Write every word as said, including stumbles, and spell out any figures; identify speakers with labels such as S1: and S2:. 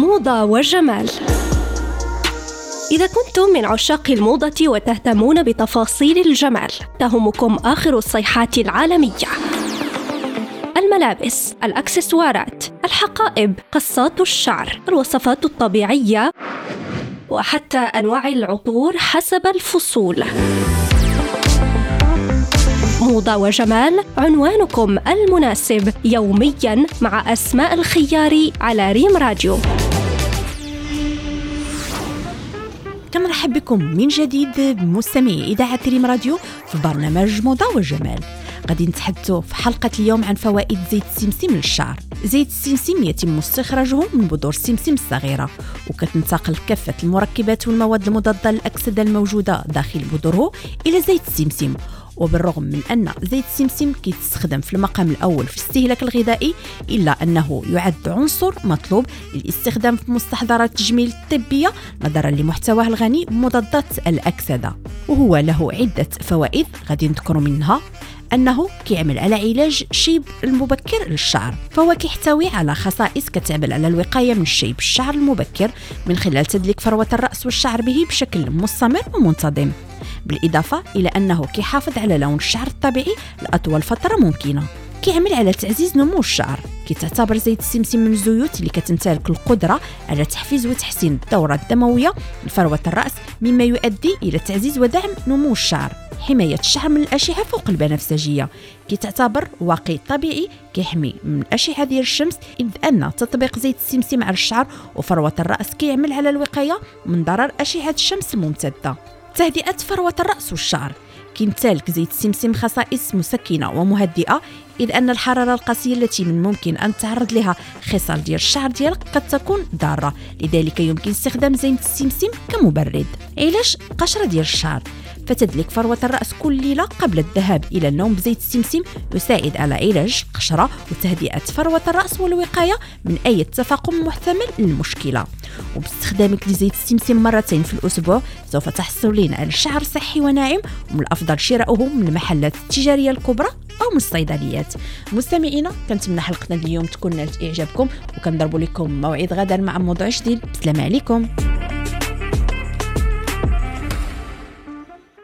S1: موضة وجمال. إذا كنتم من عشاق الموضة وتهتمون بتفاصيل الجمال، تهمكم آخر الصيحات العالمية: الملابس، الأكسسوارات، الحقائب، قصات الشعر، الوصفات الطبيعية، وحتى أنواع العطور حسب الفصول. موضة وجمال، عنوانكم المناسب يومياً مع أسماء الخياري على ريم راديو.
S2: كنرحب بكم من جديد بمستمعي إذاعة ريم راديو في برنامج موضة وجمال. غادي نتحدثوا في حلقة اليوم عن فوائد زيت السمسم للشعر. زيت السمسم يتم استخراجه من بذور السمسم الصغيرة، وكتنتقل كافة المركبات والمواد المضادة للأكسدة الموجودة داخل بذوره إلى زيت السمسم. وبالرغم من أن زيت السمسم كيتستخدم في المقام الأول في الاستهلاك الغذائي، إلا أنه يعد عنصر مطلوب للاستخدام في مستحضرات التجميل الطبية نظرا لمحتواه الغني بمضادات الأكسدة، وهو له عدة فوائد. غادي نذكر منها أنه كيعمل على علاج الشيب المبكر للشعر، فهو كيحتوي على خصائص كتعمل على الوقاية من شيب الشعر المبكر من خلال تدليك فروة الرأس والشعر به بشكل مستمر ومنتظم، بالإضافة إلى أنه كيحافظ على لون الشعر الطبيعي لأطول فترة ممكنة. كيعمل على تعزيز نمو الشعر. كتعتبر زيت السمسم من الزيوت اللي كتمتلك القدرة على تحفيز وتحسين الدورة الدموية لفروة الرأس، مما يؤدي إلى تعزيز ودعم نمو الشعر، حماية الشعر من الأشعة فوق البنفسجية. كتعتبر واقي طبيعي كيحمي من الأشعة ديال الشمس، إذ أن تطبيق زيت السمسم على الشعر وفروة الرأس كيعمل على الوقاية من ضرر أشعة الشمس الممتدة. تهدئة فروة الرأس والشعر. كيمتلك زيت السمسم خصائص مسكنة ومهدئة، إذ أن الحرارة القاسية التي من ممكن أن تعرض لها خصال ديال الشعر ديالك قد تكون ضارة، لذلك يمكن استخدام زيت السمسم كمبرد. علاج قشرة ديال الشعر. فتدليك فروة الرأس كل ليلة قبل الذهاب إلى النوم بزيت السمسم يساعد على علاج القشرة وتهدئة فروة الرأس والوقاية من أي تفاقم محتمل للمشكلة. وباستخدامك لزيت السمسم مرتين في الأسبوع سوف تحصلين على شعر صحي وناعم، ومن الأفضل شراؤه من المحلات التجارية الكبرى أو من الصيدليات. مستمعينا، كنتمنى حلقتنا اليوم تكون نالت إعجابكم، وكنضرب لكم موعد غدا مع موضوع جديد. بسلام عليكم.